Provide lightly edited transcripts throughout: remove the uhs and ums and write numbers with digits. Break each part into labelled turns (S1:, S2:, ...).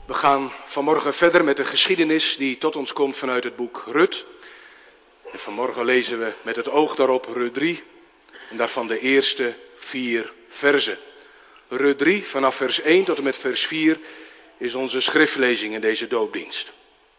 S1: We gaan vanmorgen verder met de geschiedenis die tot ons komt vanuit het boek Rut. En vanmorgen lezen we met het oog daarop Rut 3 en daarvan de eerste 4 verzen. Rut 3 vanaf vers 1 tot en met vers 4 is onze schriftlezing in deze doopdienst.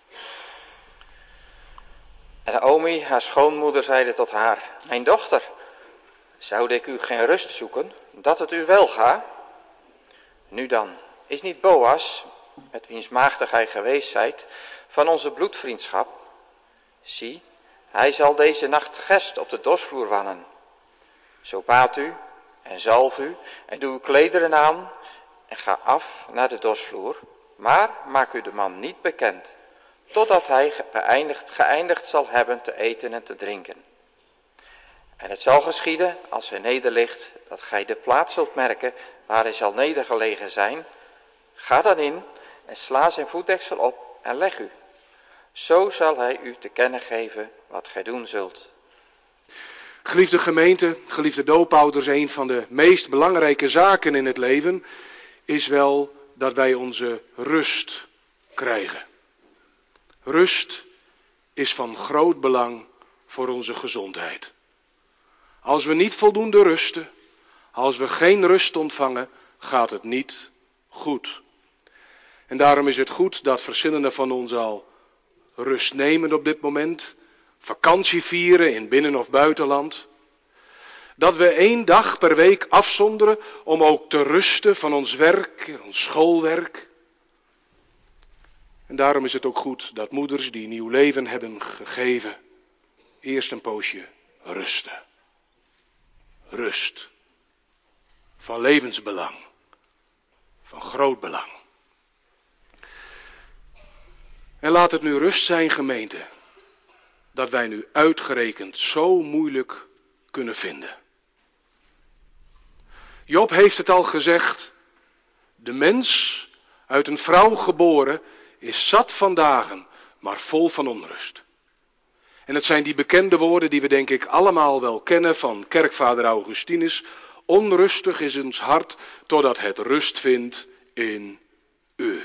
S2: En Naomi, haar schoonmoeder, zeide tot haar: Mijn dochter, zou ik u geen rust zoeken, dat het u wel ga? Nu dan, is niet Boas, met wiens maagde gij geweest zijt, van onze bloedvriendschap? Zie, hij zal deze nacht gerst op de dorsvloer wannen. Zo baat u en zalf u en doe uw klederen aan en ga af naar de dorsvloer, maar maak u de man niet bekend, totdat hij geëindigd zal hebben te eten en te drinken. En het zal geschieden, als hij nederligt, dat gij de plaats zult merken waar hij zal nedergelegen zijn. Ga dan in en sla zijn voetdeksel op en leg u. Zo zal hij u te kennen geven wat gij doen zult.
S1: Geliefde gemeente, geliefde doopouders, een van de meest belangrijke zaken in het leven is wel dat wij onze rust krijgen. Rust is van groot belang voor onze gezondheid. Als we niet voldoende rusten, als we geen rust ontvangen, gaat het niet goed. En daarom is het goed dat verschillende van ons al rust nemen op dit moment, vakantie vieren in binnen- of buitenland. Dat we 1 dag per week afzonderen om ook te rusten van ons werk, ons schoolwerk. En daarom is het ook goed dat moeders die nieuw leven hebben gegeven, eerst een poosje rusten. Rust. Van levensbelang. Van groot belang. En laat het nu rust zijn, gemeente, dat wij nu uitgerekend zo moeilijk kunnen vinden. Job heeft het al gezegd, de mens uit een vrouw geboren is zat van dagen, maar vol van onrust. En het zijn die bekende woorden die we denk ik allemaal wel kennen van kerkvader Augustinus. Onrustig is ons hart totdat het rust vindt in u.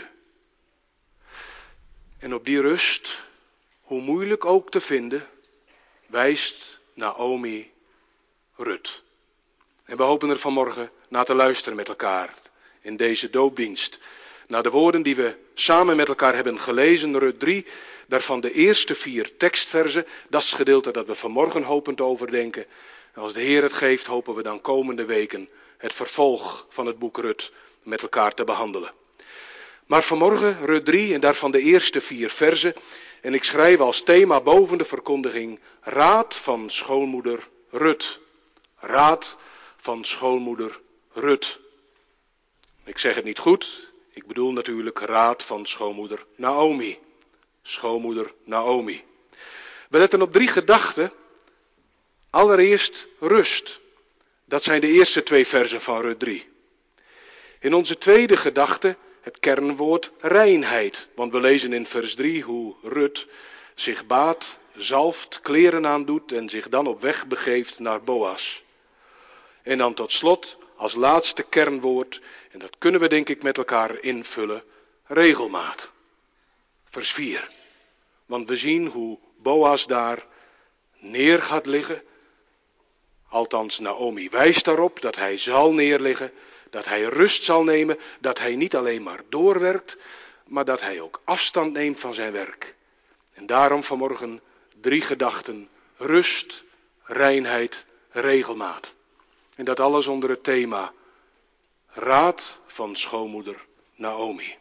S1: En op die rust, hoe moeilijk ook te vinden, wijst Naomi Rut. En we hopen er vanmorgen naar te luisteren met elkaar in deze doopdienst. Naar de woorden die we samen met elkaar hebben gelezen, Rut 3, daarvan de eerste 4 tekstverzen. Dat is het gedeelte dat we vanmorgen hopen te overdenken. En als de Heer het geeft, hopen we dan komende weken het vervolg van het boek Rut met elkaar te behandelen. Maar vanmorgen Rut 3 en daarvan de eerste 4 verzen. En ik schrijf als thema boven de verkondiging: Raad van schoonmoeder Rut. Raad van schoonmoeder Rut. Ik zeg het niet goed, ik bedoel natuurlijk raad van schoonmoeder Naomi. Schoonmoeder Naomi. We letten op 3 gedachten. Allereerst rust. Dat zijn de eerste 2 versen van Rut 3. In onze tweede gedachte het kernwoord reinheid. Want we lezen in vers 3 hoe Rut zich baat, zalft, kleren aandoet en zich dan op weg begeeft naar Boas. En dan tot slot als laatste kernwoord, en dat kunnen we denk ik met elkaar invullen, regelmaat. Vers 4. Want we zien hoe Boas daar neer gaat liggen. Althans, Naomi wijst daarop dat hij zal neerliggen, dat hij rust zal nemen, dat hij niet alleen maar doorwerkt, maar dat hij ook afstand neemt van zijn werk. En daarom vanmorgen 3 gedachten: rust, reinheid, regelmaat. En dat alles onder het thema raad van schoonmoeder Naomi.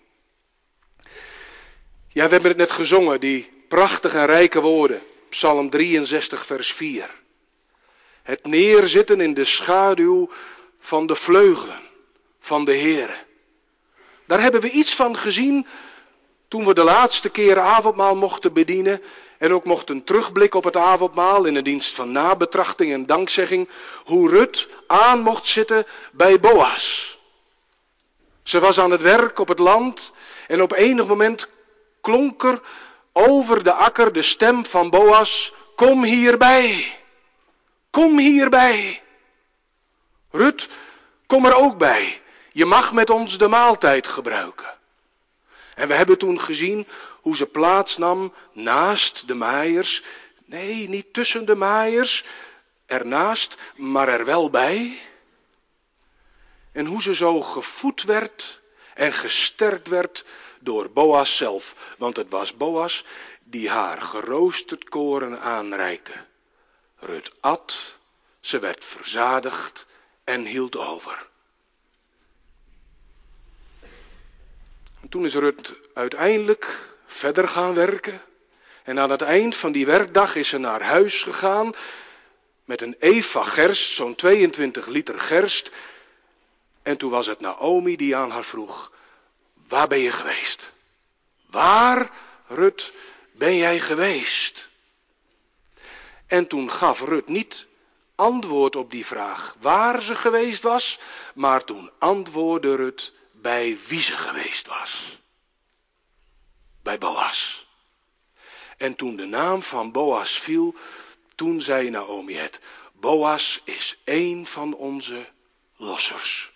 S1: Ja, we hebben het net gezongen, die prachtige en rijke woorden. Psalm 63 vers 4. Het neerzitten in de schaduw van de vleugelen van de Heere. Daar hebben we iets van gezien toen we de laatste keer avondmaal mochten bedienen. En ook mochten terugblikken op het avondmaal in een dienst van nabetrachting en dankzegging. Hoe Rut aan mocht zitten bij Boas. Ze was aan het werk op het land en op enig moment klonk er over de akker de stem van Boas: Kom hierbij, kom hierbij. Rut, kom er ook bij, je mag met ons de maaltijd gebruiken. En we hebben toen gezien hoe ze plaatsnam naast de maaiers. Nee, niet tussen de maaiers, ernaast, maar er wel bij. En hoe ze zo gevoed werd en gesterkt werd door Boas zelf. Want het was Boas die haar geroosterd koren aanreikte. Rut at, ze werd verzadigd en hield over. En toen is Rut uiteindelijk verder gaan werken. En aan het eind van die werkdag is ze naar huis gegaan met een eva gerst, zo'n 22 liter gerst. En toen was het Naomi die aan haar vroeg, waar ben je geweest? Waar, Rut, ben jij geweest? En toen gaf Rut niet antwoord op die vraag waar ze geweest was, maar toen antwoordde Rut bij wie ze geweest was. Bij Boas. En toen de naam van Boas viel, toen zei Naomi het. Boas is één van onze lossers.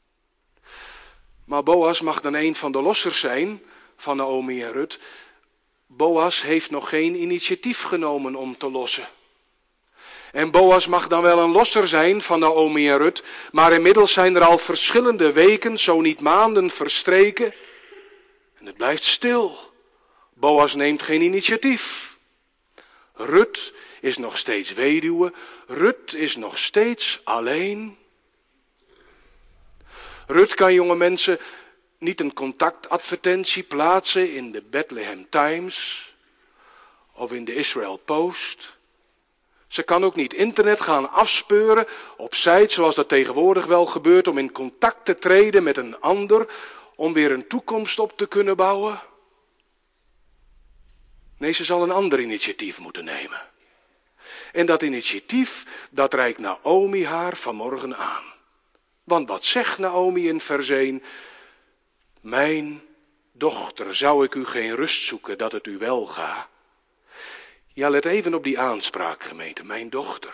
S1: Maar Boas mag dan een van de lossers zijn van Naomi en Rut. Boas heeft nog geen initiatief genomen om te lossen. En Boas mag dan wel een losser zijn van Naomi en Rut, maar inmiddels zijn er al verschillende weken, zo niet maanden verstreken. En het blijft stil. Boas neemt geen initiatief. Rut is nog steeds weduwe. Rut is nog steeds alleen. Rut kan jonge mensen niet een contactadvertentie plaatsen in de Bethlehem Times of in de Israel Post. Ze kan ook niet internet gaan afspeuren op sites zoals dat tegenwoordig wel gebeurt om in contact te treden met een ander, om weer een toekomst op te kunnen bouwen. Nee, ze zal een ander initiatief moeten nemen. En dat initiatief, dat reikt Naomi haar vanmorgen aan. Want wat zegt Naomi in vers 1? Mijn dochter, zou ik u geen rust zoeken dat het u wel ga? Ja, let even op die aanspraak, gemeente. Mijn dochter.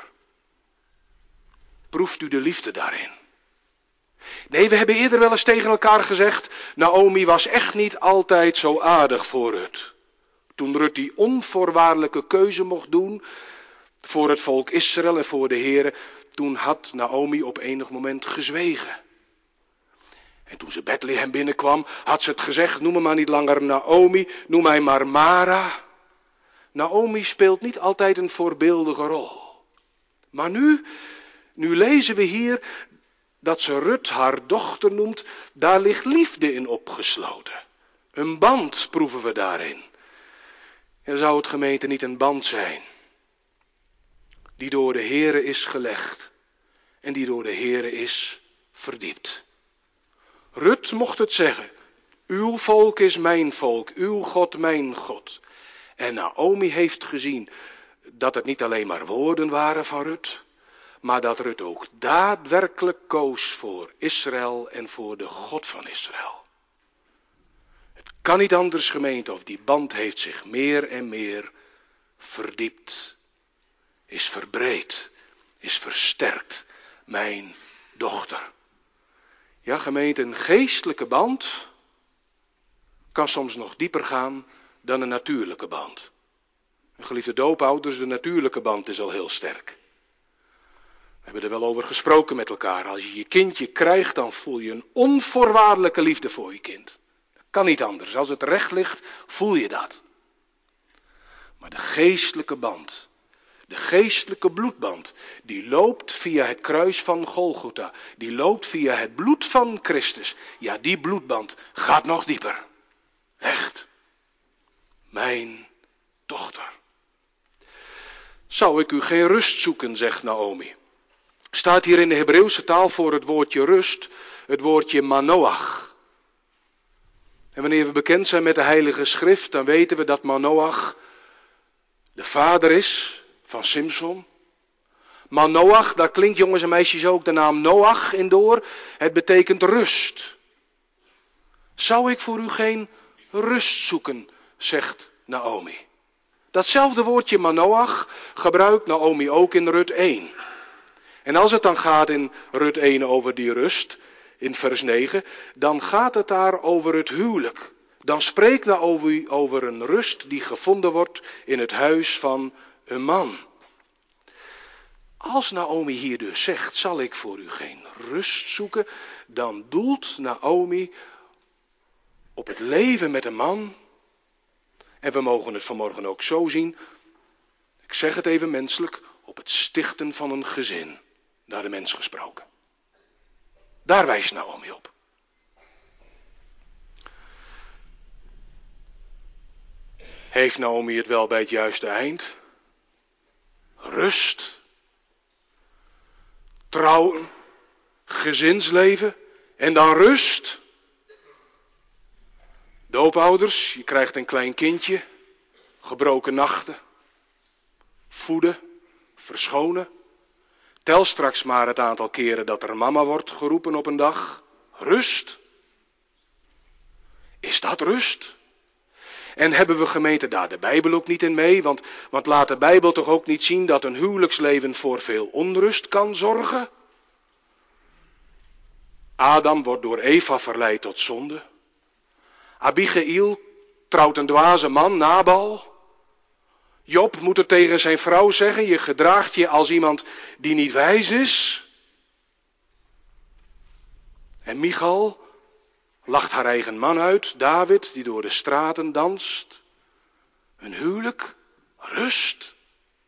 S1: Proeft u de liefde daarin? Nee, we hebben eerder wel eens tegen elkaar gezegd, Naomi was echt niet altijd zo aardig voor Rut. Toen Rut die onvoorwaardelijke keuze mocht doen voor het volk Israël en voor de Here, toen had Naomi op enig moment gezwegen. En toen ze Bethlehem binnenkwam, had ze het gezegd, noem me maar niet langer Naomi, noem mij maar Mara. Naomi speelt niet altijd een voorbeeldige rol. Maar nu lezen we hier dat ze Rut haar dochter noemt, daar ligt liefde in opgesloten. Een band proeven we daarin. En zou het, gemeente, niet een band zijn die door de Heere is gelegd en die door de Heere is verdiept. Rut mocht het zeggen, uw volk is mijn volk, uw God mijn God. En Naomi heeft gezien dat het niet alleen maar woorden waren van Rut, maar dat Rut ook daadwerkelijk koos voor Israël en voor de God van Israël. Het kan niet anders, gemeente, of die band heeft zich meer en meer verdiept, is verbreed, is versterkt. Mijn dochter. Ja, gemeente, een geestelijke band kan soms nog dieper gaan dan een natuurlijke band. Geliefde doopouders, de natuurlijke band is al heel sterk. We hebben er wel over gesproken met elkaar. Als je je kindje krijgt, dan voel je een onvoorwaardelijke liefde voor je kind. Dat kan niet anders. Als het recht ligt, voel je dat. Maar de geestelijke band, de geestelijke bloedband, die loopt via het kruis van Golgotha. Die loopt via het bloed van Christus. Ja, die bloedband gaat nog dieper. Echt. Mijn dochter. Zou ik u geen rust zoeken, zegt Naomi. Staat hier in de Hebreeuwse taal voor het woordje rust, het woordje manoach. En wanneer we bekend zijn met de Heilige Schrift, dan weten we dat Manoach de vader is van Simson. Manoach, daar klinkt jongens en meisjes ook de naam Noach in door. Het betekent rust. Zou ik voor u geen rust zoeken, zegt Naomi. Datzelfde woordje Manoach gebruikt Naomi ook in Rut 1. En als het dan gaat in Rut 1 over die rust, in vers 9, dan gaat het daar over het huwelijk dan spreekt Naomi over een rust die gevonden wordt in het huis van een man. Als Naomi hier dus zegt, zal ik voor u geen rust zoeken, dan doelt Naomi op het leven met een man. En we mogen het vanmorgen ook zo zien, ik zeg het even menselijk, op het stichten van een gezin, naar de mens gesproken. Daar wijst Naomi op. Heeft Naomi het wel bij het juiste eind? Rust, trouwen, gezinsleven en dan rust. Doopouders, je krijgt een klein kindje, gebroken nachten, voeden, verschonen. Tel straks maar het aantal keren dat er mama wordt geroepen op een dag. Rust. Is dat rust? En hebben we gemeente daar de Bijbel ook niet in mee? Want laat de Bijbel toch ook niet zien dat een huwelijksleven voor veel onrust kan zorgen? Adam wordt door Eva verleid tot zonde. Abigail trouwt een dwaze man, Nabal. Job moet er tegen zijn vrouw zeggen, je gedraagt je als iemand die niet wijs is. En Michal lacht haar eigen man uit, David, die door de straten danst. Een huwelijk, rust.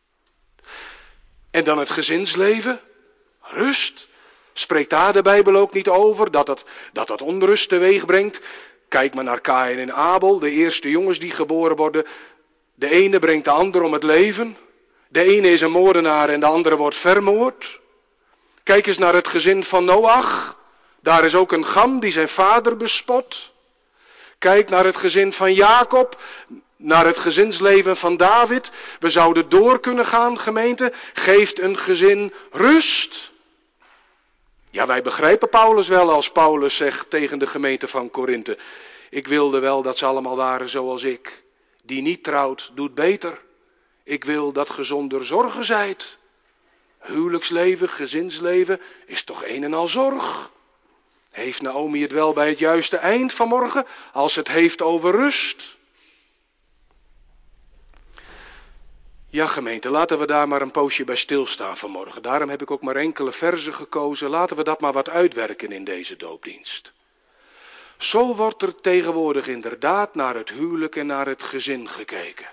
S1: En dan het gezinsleven, rust. Spreekt daar de Bijbel ook niet over, dat onrust teweeg brengt? Kijk maar naar Kaïn en Abel, de eerste jongens die geboren worden. De ene brengt de ander om het leven. De ene is een moordenaar en de andere wordt vermoord. Kijk eens naar het gezin van Noach. Daar is ook een Gam die zijn vader bespot. Kijk naar het gezin van Jacob, naar het gezinsleven van David. We zouden door kunnen gaan, gemeente. Geeft een gezin rust? Ja, wij begrijpen Paulus wel als Paulus zegt tegen de gemeente van Korinthe. Ik wilde wel dat ze allemaal waren zoals ik. Die niet trouwt, doet beter. Ik wil dat ge zonder zorgen zijt. Huwelijksleven, gezinsleven is toch een en al zorg. Heeft Naomi het wel bij het juiste eind vanmorgen, als het heeft over rust? Ja, gemeente, laten we daar maar een poosje bij stilstaan vanmorgen. Daarom heb ik ook maar enkele verzen gekozen. Laten we dat maar wat uitwerken in deze doopdienst. Zo wordt er tegenwoordig inderdaad naar het huwelijk en naar het gezin gekeken.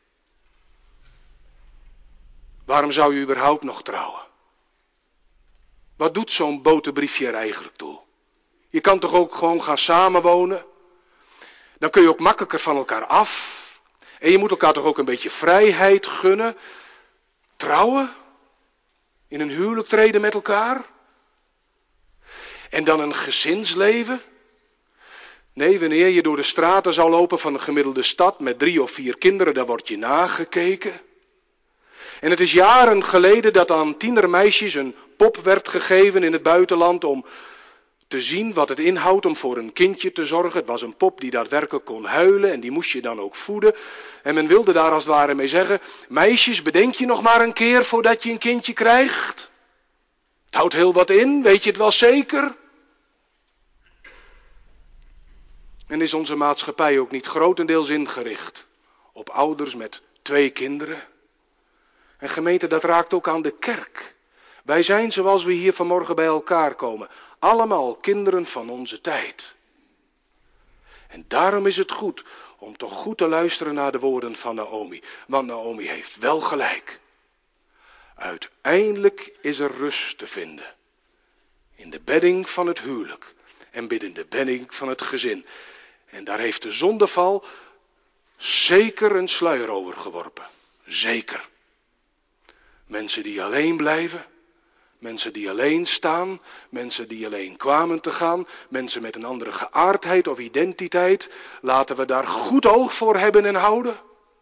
S1: Waarom zou je überhaupt nog trouwen? Wat doet zo'n boterbriefje er eigenlijk toe? Je kan toch ook gewoon gaan samenwonen? Dan kun je ook makkelijker van elkaar af. En je moet elkaar toch ook een beetje vrijheid gunnen. Trouwen? In een huwelijk treden met elkaar? En dan een gezinsleven? Nee, wanneer je door de straten zou lopen van een gemiddelde stad met 3 of 4 kinderen, dan wordt je nagekeken. En het is jaren geleden dat aan tienermeisjes een pop werd gegeven in het buitenland om te zien wat het inhoudt om voor een kindje te zorgen. Het was een pop die daadwerkelijk kon huilen en die moest je dan ook voeden. En men wilde daar als het ware mee zeggen, meisjes, bedenk je nog maar een keer voordat je een kindje krijgt. Het houdt heel wat in, weet je het wel zeker? En is onze maatschappij ook niet grotendeels ingericht op ouders met 2 kinderen? En gemeente, dat raakt ook aan de kerk. Wij zijn zoals we hier vanmorgen bij elkaar komen, allemaal kinderen van onze tijd. En daarom is het goed om toch goed te luisteren naar de woorden van Naomi. Want Naomi heeft wel gelijk. Uiteindelijk is er rust te vinden. In de bedding van het huwelijk en binnen de bedding van het gezin. En daar heeft de zondeval zeker een sluier over geworpen. Zeker. Mensen die alleen blijven. Mensen die alleen staan, mensen die alleen kwamen te gaan, mensen met een andere geaardheid of identiteit. Laten we daar goed oog voor hebben en houden.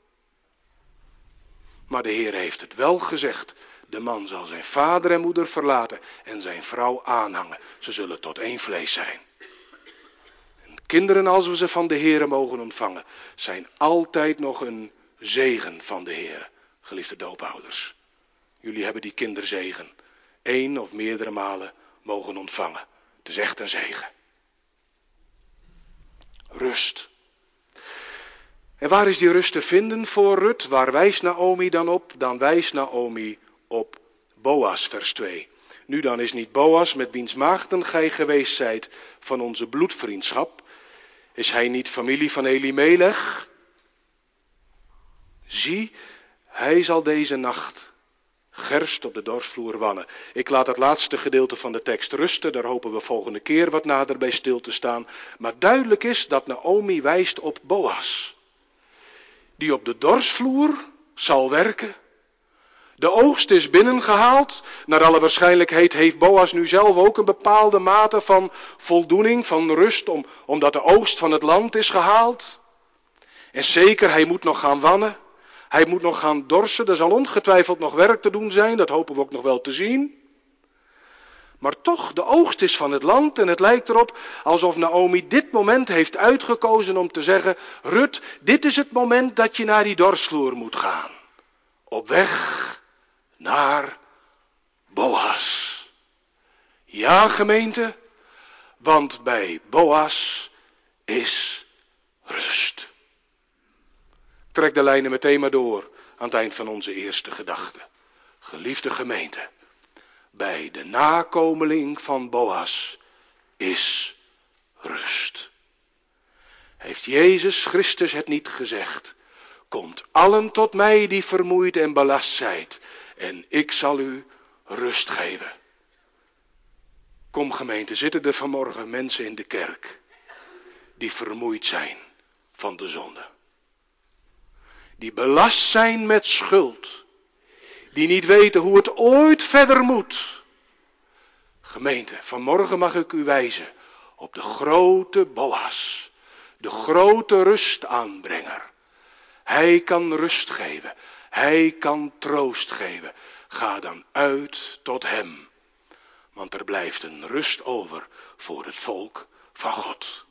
S1: Maar de Heer heeft het wel gezegd. De man zal zijn vader en moeder verlaten en zijn vrouw aanhangen. Ze zullen tot één vlees zijn. En kinderen, als we ze van de Heer mogen ontvangen, zijn altijd nog een zegen van de Heer. Geliefde doopouders, jullie hebben die kinderzegen 1 of meerdere malen mogen ontvangen. Het is echt een zegen. Rust. En waar is die rust te vinden voor Rut? Waar wijst Naomi dan op? Dan wijst Naomi op Boas, vers 2. Nu dan is niet Boas, met wiens maagden gij geweest zijt, van onze bloedvriendschap. Is hij niet familie van Elimelech? Zie, hij zal deze nacht gerst op de dorsvloer wannen. Ik laat het laatste gedeelte van de tekst rusten, daar hopen we volgende keer wat nader bij stil te staan. Maar duidelijk is dat Naomi wijst op Boas, die op de dorsvloer zal werken. De oogst is binnengehaald. Naar alle waarschijnlijkheid heeft Boas nu zelf ook een bepaalde mate van voldoening, van rust, omdat de oogst van het land is gehaald. En zeker, hij moet nog gaan wannen. Hij moet nog gaan dorsen. Er zal ongetwijfeld nog werk te doen zijn. Dat hopen we ook nog wel te zien. Maar toch, de oogst is van het land. En het lijkt erop alsof Naomi dit moment heeft uitgekozen om te zeggen: Rut, dit is het moment dat je naar die dorsvloer moet gaan. Op weg naar Boas. Ja, gemeente, want bij Boas is rust. Trek de lijnen meteen maar door aan het eind van onze eerste gedachte. Geliefde gemeente, bij de nakomeling van Boas is rust. Heeft Jezus Christus het niet gezegd? Komt allen tot mij die vermoeid en belast zijt, en ik zal u rust geven. Kom gemeente, zitten er vanmorgen mensen in de kerk die vermoeid zijn van de zonde. Die belast zijn met schuld. Die niet weten hoe het ooit verder moet. Gemeente, vanmorgen mag ik u wijzen op de grote Boas. De grote rustaanbrenger. Hij kan rust geven. Hij kan troost geven. Ga dan uit tot hem. Want er blijft een rust over voor het volk van God.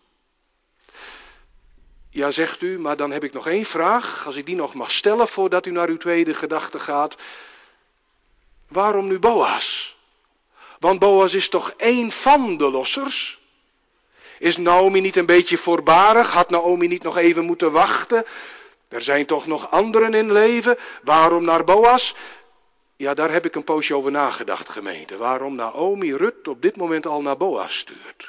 S1: Ja, zegt u, maar dan heb ik nog één vraag. Als ik die nog mag stellen voordat u naar uw tweede gedachte gaat. Waarom nu Boas? Want Boas is toch één van de lossers? Is Naomi niet een beetje voorbarig? Had Naomi niet nog even moeten wachten? Er zijn toch nog anderen in leven. Waarom naar Boas? Ja, daar heb ik een poosje over nagedacht, gemeente. Waarom Naomi Rut op dit moment al naar Boas stuurt.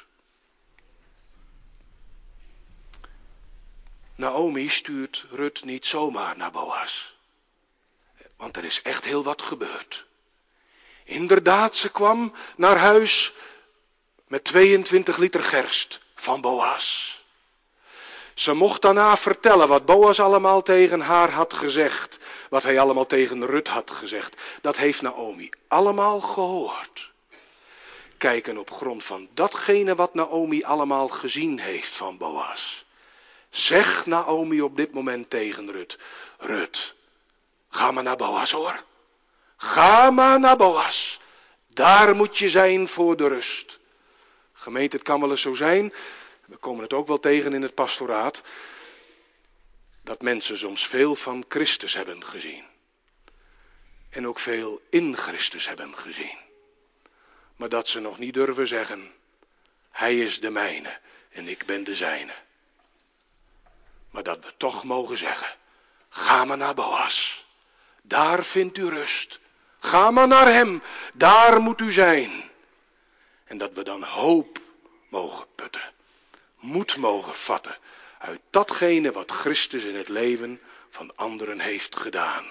S1: Naomi stuurt Rut niet zomaar naar Boas. Want er is echt heel wat gebeurd. Inderdaad, ze kwam naar huis met 22 liter gerst van Boas. Ze mocht daarna vertellen wat Boas allemaal tegen haar had gezegd. Wat hij allemaal tegen Rut had gezegd. Dat heeft Naomi allemaal gehoord. Kijken op grond van datgene wat Naomi allemaal gezien heeft van Boas. Zegt Naomi op dit moment tegen Rut. Rut, ga maar naar Boas hoor. Ga maar naar Boas. Daar moet je zijn voor de rust. Gemeente, het kan wel eens zo zijn. We komen het ook wel tegen in het pastoraat. Dat mensen soms veel van Christus hebben gezien. En ook veel in Christus hebben gezien. Maar dat ze nog niet durven zeggen. Hij is de mijne en ik ben de zijne. Maar dat we toch mogen zeggen. Ga maar naar Boas. Daar vindt u rust. Ga maar naar hem. Daar moet u zijn. En dat we dan hoop mogen putten. Moed mogen vatten. Uit datgene wat Christus in het leven van anderen heeft gedaan.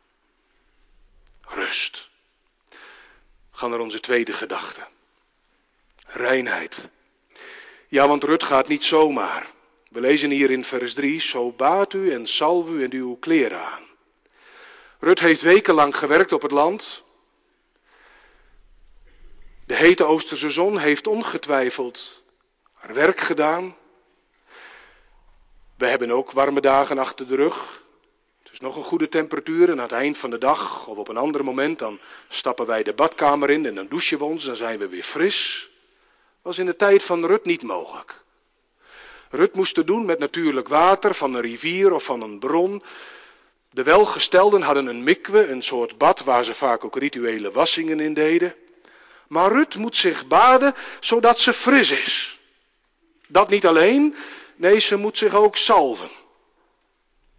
S1: Rust. We gaan naar onze tweede gedachte. Reinheid. Ja, want Rut gaat niet zomaar. We lezen hier in vers 3. Zo baat u en salf u en doe uw kleren aan. Rut heeft wekenlang gewerkt op het land. De hete Oosterse zon heeft ongetwijfeld haar werk gedaan. We hebben ook warme dagen achter de rug. Het is nog een goede temperatuur en aan het eind van de dag of op een ander moment dan stappen wij de badkamer in en dan douchen we ons, dan zijn we weer fris. Was in de tijd van Rut niet mogelijk. Rut moest het doen met natuurlijk water van een rivier of van een bron. De welgestelden hadden een mikwe, een soort bad waar ze vaak ook rituele wassingen in deden. Maar Rut moet zich baden zodat ze fris is. Dat niet alleen, nee, ze moet zich ook salven.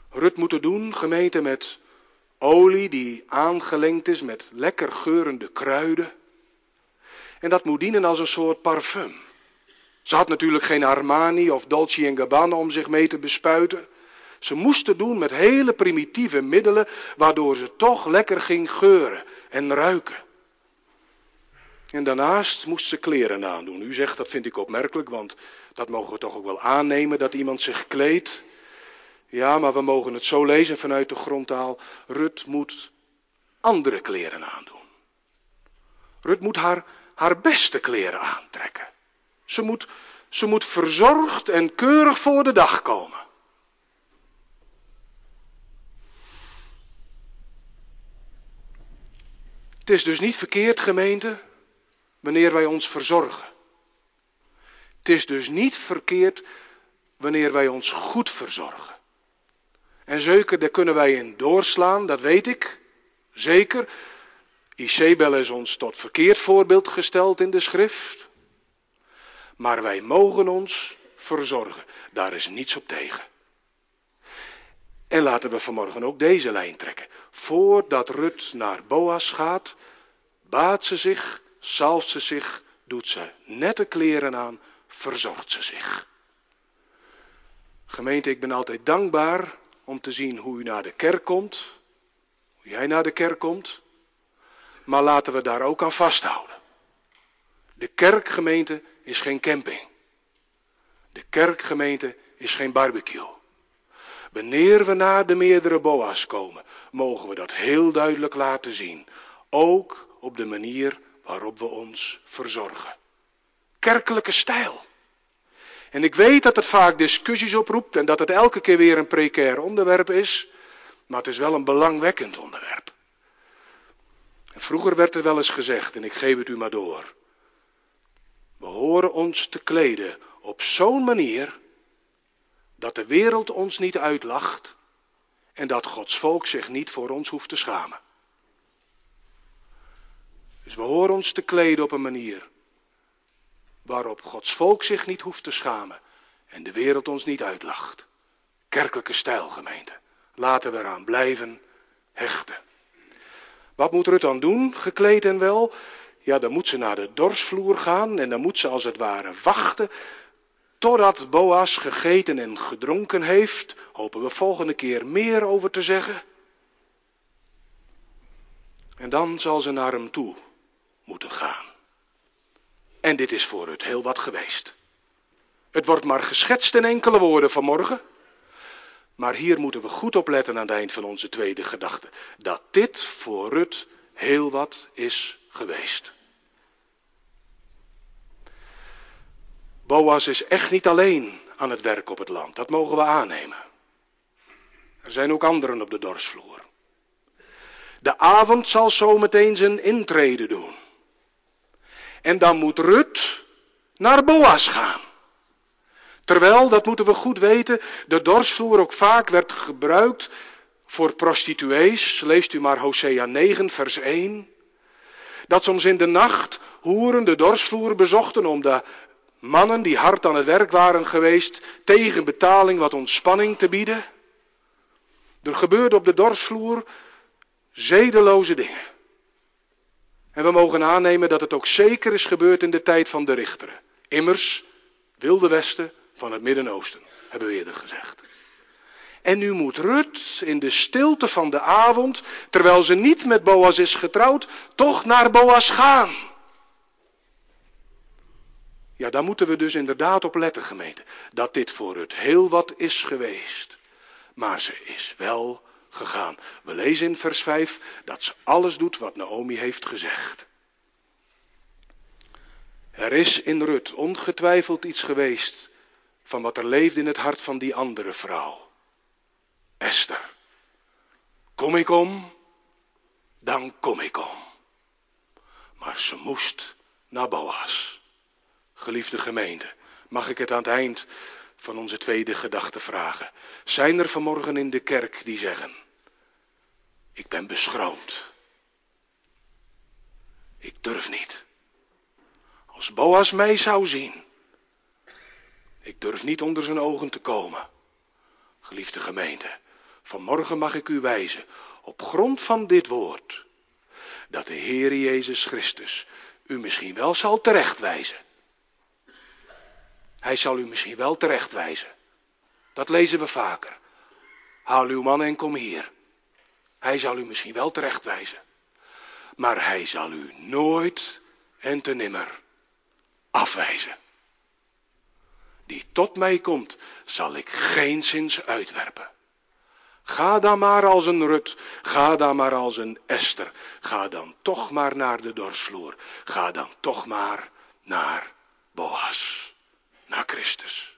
S1: Rut moet het doen, gemeente, met olie die aangelengd is met lekker geurende kruiden. En dat moet dienen als een soort parfum. Ze had natuurlijk geen Armani of Dolce & Gabbana om zich mee te bespuiten. Ze moest het doen met hele primitieve middelen, waardoor ze toch lekker ging geuren en ruiken. En daarnaast moest ze kleren aandoen. U zegt, dat vind ik opmerkelijk, want dat mogen we toch ook wel aannemen, dat iemand zich kleedt. Ja, maar we mogen het zo lezen vanuit de grondtaal. Rut moet andere kleren aandoen. Rut moet haar beste kleren aantrekken. Ze moet verzorgd en keurig voor de dag komen. Het is dus niet verkeerd, gemeente, wanneer wij ons verzorgen. Het is dus niet verkeerd wanneer wij ons goed verzorgen. En zeker, daar kunnen wij in doorslaan, dat weet ik. Zeker. Isabel is ons tot verkeerd voorbeeld gesteld in de schrift. Maar wij mogen ons verzorgen. Daar is niets op tegen. En laten we vanmorgen ook deze lijn trekken. Voordat Rut naar Boas gaat, baadt ze zich, zalft ze zich, doet ze nette kleren aan, verzorgt ze zich. Gemeente, ik ben altijd dankbaar om te zien hoe u naar de kerk komt, hoe jij naar de kerk komt. Maar laten we daar ook aan vasthouden. De kerkgemeente is geen camping. De kerkgemeente is geen barbecue. Wanneer we naar de meerdere Boas komen, mogen we dat heel duidelijk laten zien. Ook op de manier waarop we ons verzorgen. Kerkelijke stijl. En ik weet dat het vaak discussies oproept en dat het elke keer weer een precair onderwerp is. Maar het is wel een belangwekkend onderwerp. En vroeger werd er wel eens gezegd, en ik geef het u maar door. We horen ons te kleden op zo'n manier dat de wereld ons niet uitlacht en dat Gods volk zich niet voor ons hoeft te schamen. Dus we horen ons te kleden op een manier waarop Gods volk zich niet hoeft te schamen en de wereld ons niet uitlacht. Kerkelijke stijl, gemeente. Laten we eraan blijven hechten. Wat moet Rut dan doen, gekleed en wel? Ja, dan moet ze naar de dorsvloer gaan en dan moet ze als het ware wachten totdat Boas gegeten en gedronken heeft. Hopen we volgende keer meer over te zeggen. En dan zal ze naar hem toe moeten gaan. En dit is voor Rut heel wat geweest. Het wordt maar geschetst in enkele woorden vanmorgen. Maar hier moeten we goed op letten aan het eind van onze tweede gedachte. Dat dit voor Rut heel wat is geweest. Boas is echt niet alleen aan het werk op het land. Dat mogen we aannemen. Er zijn ook anderen op de dorsvloer. De avond zal zo meteen zijn intrede doen. En dan moet Rut naar Boas gaan. Terwijl, dat moeten we goed weten, de dorsvloer ook vaak werd gebruikt voor prostituees. Leest u maar Hosea 9 vers 1. Dat soms in de nacht hoeren de dorsvloer bezochten om de mannen die hard aan het werk waren geweest tegen betaling wat ontspanning te bieden. Er gebeurde op de dorsvloer zedeloze dingen. En we mogen aannemen dat het ook zeker is gebeurd in de tijd van de richteren. Immers, Wilde Westen van het Midden-Oosten, hebben we eerder gezegd. En nu moet Rut in de stilte van de avond, terwijl ze niet met Boas is getrouwd, toch naar Boas gaan. Ja, daar moeten we dus inderdaad op letten, gemeente. Dat dit voor Rut heel wat is geweest. Maar ze is wel gegaan. We lezen in vers 5 dat ze alles doet wat Naomi heeft gezegd. Er is in Rut ongetwijfeld iets geweest van wat er leefde in het hart van die andere vrouw. Esther. Kom ik om, dan kom ik om. Maar ze moest naar Boas. Geliefde gemeente, mag ik het aan het eind van onze tweede gedachte vragen. Zijn er vanmorgen in de kerk die zeggen, ik ben beschroomd. Ik durf niet. Als Boas mij zou zien, ik durf niet onder zijn ogen te komen. Geliefde gemeente, Vanmorgen mag ik u wijzen, op grond van dit woord, dat de Heer Jezus Christus u misschien wel zal terechtwijzen. Hij zal u misschien wel terechtwijzen. Dat lezen we vaker. Haal uw man en kom hier. Hij zal u misschien wel terechtwijzen. Maar hij zal u nooit en te nimmer afwijzen. Die tot mij komt, zal ik geenszins uitwerpen. Ga dan maar als een Rut, ga dan maar als een Esther. Ga dan toch maar naar de dorsvloer. Ga dan toch maar naar Boas, naar Christus.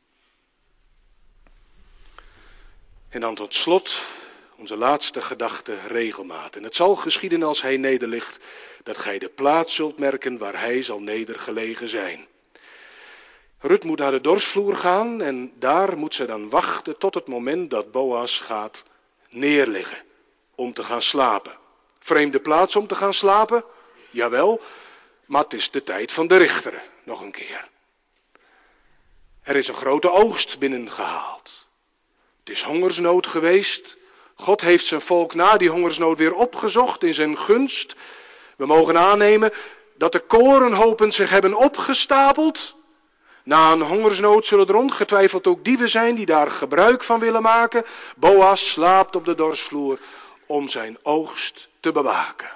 S1: En dan tot slot onze laatste gedachte, regelmaat. En het zal geschieden als hij nederligt, dat gij de plaats zult merken waar hij zal nedergelegen zijn. Rut moet naar de dorsvloer gaan en daar moet ze dan wachten tot het moment dat Boas gaat neerliggen om te gaan slapen. Vreemde plaats om te gaan slapen? Jawel, maar het is de tijd van de richteren, nog een keer. Er is een grote oogst binnengehaald. Het is hongersnood geweest. God heeft zijn volk na die hongersnood weer opgezocht in zijn gunst. We mogen aannemen dat de korenhopen zich hebben opgestapeld. Na een hongersnood zullen er ongetwijfeld ook dieven zijn die daar gebruik van willen maken. Boas slaapt op de dorsvloer om zijn oogst te bewaken.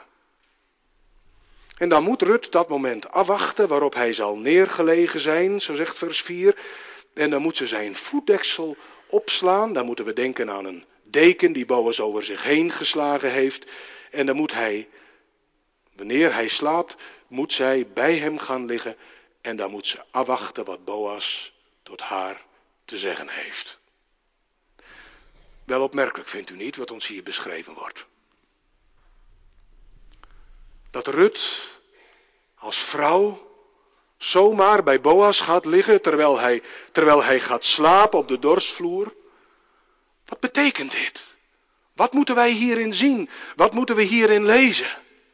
S1: En dan moet Rut dat moment afwachten waarop hij zal neergelegen zijn, zo zegt vers 4. En dan moet ze zijn voetdeksel opslaan. Dan moeten we denken aan een deken die Boas over zich heen geslagen heeft. En dan moet hij, wanneer hij slaapt, moet zij bij hem gaan liggen. En dan moet ze afwachten wat Boas tot haar te zeggen heeft. Wel opmerkelijk, vindt u niet, wat ons hier beschreven wordt. Dat Rut als vrouw zomaar bij Boas gaat liggen terwijl hij gaat slapen op de dorsvloer. Wat betekent dit? Wat moeten wij hierin zien? Wat moeten we hierin lezen?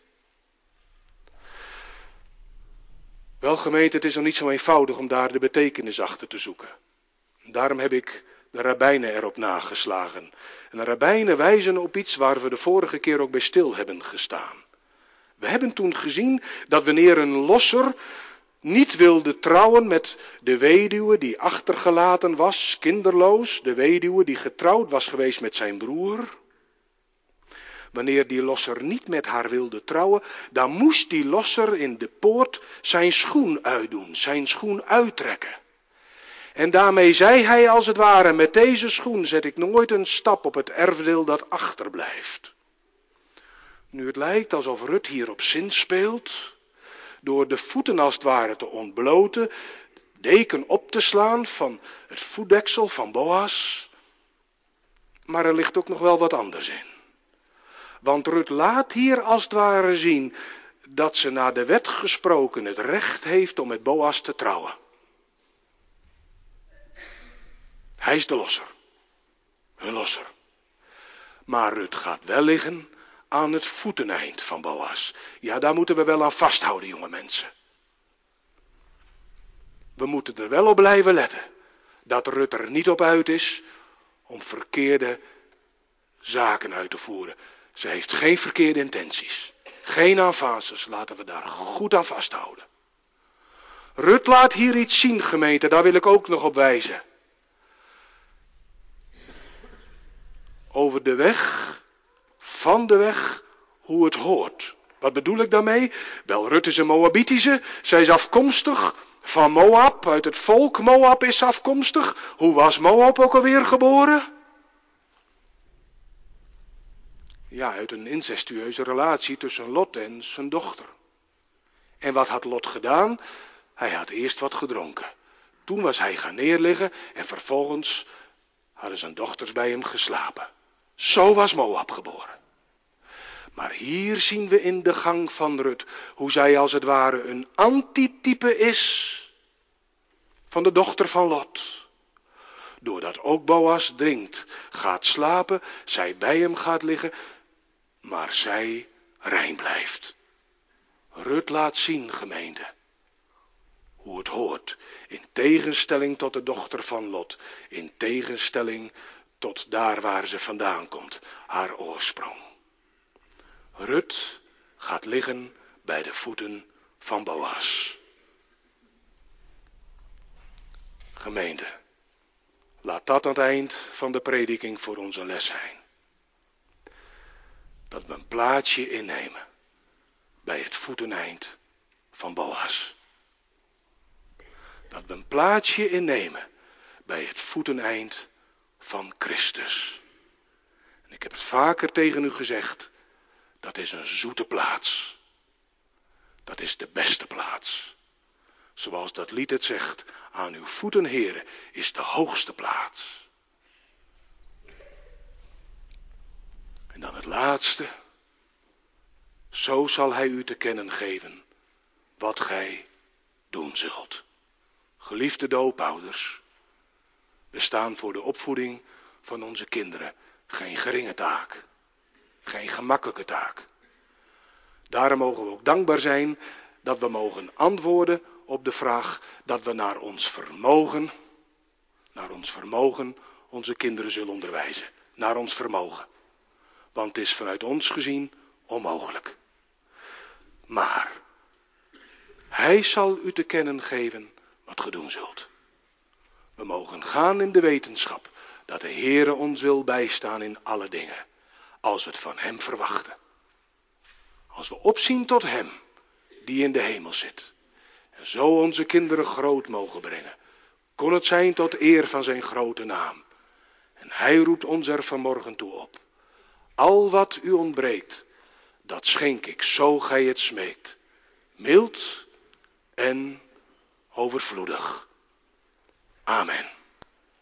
S1: Wel gemeente, het is nog niet zo eenvoudig om daar de betekenis achter te zoeken. Daarom heb ik de rabbijnen erop nageslagen. En de rabbijnen wijzen op iets waar we de vorige keer ook bij stil hebben gestaan. We hebben toen gezien dat wanneer een losser niet wilde trouwen met de weduwe die achtergelaten was, kinderloos, de weduwe die getrouwd was geweest met zijn broer. Wanneer die losser niet met haar wilde trouwen, dan moest die losser in de poort zijn schoen uitdoen, zijn schoen uittrekken. En daarmee zei hij als het ware, met deze schoen zet ik nooit een stap op het erfdeel dat achterblijft. Nu het lijkt alsof Rut hierop zinspeelt, door de voeten als het ware te ontbloten, deken op te slaan van het voetdeksel van Boas. Maar er ligt ook nog wel wat anders in. Want Rut laat hier als het ware zien dat ze naar de wet gesproken het recht heeft om met Boas te trouwen. Hij is de losser. Een losser. Maar Rut gaat wel liggen aan het voeteneind van Boas. Ja, daar moeten we wel aan vasthouden, jonge mensen. We moeten er wel op blijven letten. Dat Rut er niet op uit is om verkeerde zaken uit te voeren. Ze heeft geen verkeerde intenties. Geen avances, laten we daar goed aan vasthouden. Rut laat hier iets zien, gemeente, daar wil ik ook nog op wijzen. Over de weg, van de weg, hoe het hoort. Wat bedoel ik daarmee? Wel, Rut is een Moabitische, zij is afkomstig van Moab, uit het volk Moab is afkomstig. Hoe was Moab ook alweer geboren? Ja, uit een incestueuze relatie tussen Lot en zijn dochter. En wat had Lot gedaan? Hij had eerst wat gedronken. Toen was hij gaan neerliggen en vervolgens hadden zijn dochters bij hem geslapen. Zo was Moab geboren. Maar hier zien we in de gang van Rut hoe zij als het ware een antitype is van de dochter van Lot. Doordat ook Boas drinkt, gaat slapen, zij bij hem gaat liggen, maar zij rein blijft. Rut laat zien, gemeente, hoe het hoort. In tegenstelling tot de dochter van Lot. In tegenstelling tot daar waar ze vandaan komt, haar oorsprong. Rut gaat liggen bij de voeten van Boas. Gemeente, laat dat aan het eind van de prediking voor ons een les zijn. Dat we een plaatsje innemen bij het voeteneind van Boas. Dat we een plaatsje innemen bij het voeteneind van Christus. En ik heb het vaker tegen u gezegd, dat is een zoete plaats. Dat is de beste plaats. Zoals dat lied het zegt, aan uw voeten, Heere, is de hoogste plaats. En dan het laatste. Zo zal hij u te kennen geven wat gij doen zult. Geliefde doopouders, we staan voor de opvoeding van onze kinderen geen geringe taak. Geen gemakkelijke taak. Daarom mogen we ook dankbaar zijn dat we mogen antwoorden op de vraag dat we naar ons vermogen onze kinderen zullen onderwijzen. Naar ons vermogen. Want het is vanuit ons gezien onmogelijk. Maar hij zal u te kennen geven wat ge doen zult. We mogen gaan in de wetenschap dat de Heere ons wil bijstaan in alle dingen. Als we het van hem verwachten. Als we opzien tot hem die in de hemel zit. En zo onze kinderen groot mogen brengen. Kon het zijn tot eer van zijn grote naam. En hij roept ons er vanmorgen toe op. Al wat u ontbreekt, dat schenk ik, zo gij het smeekt. Mild en overvloedig. Amen.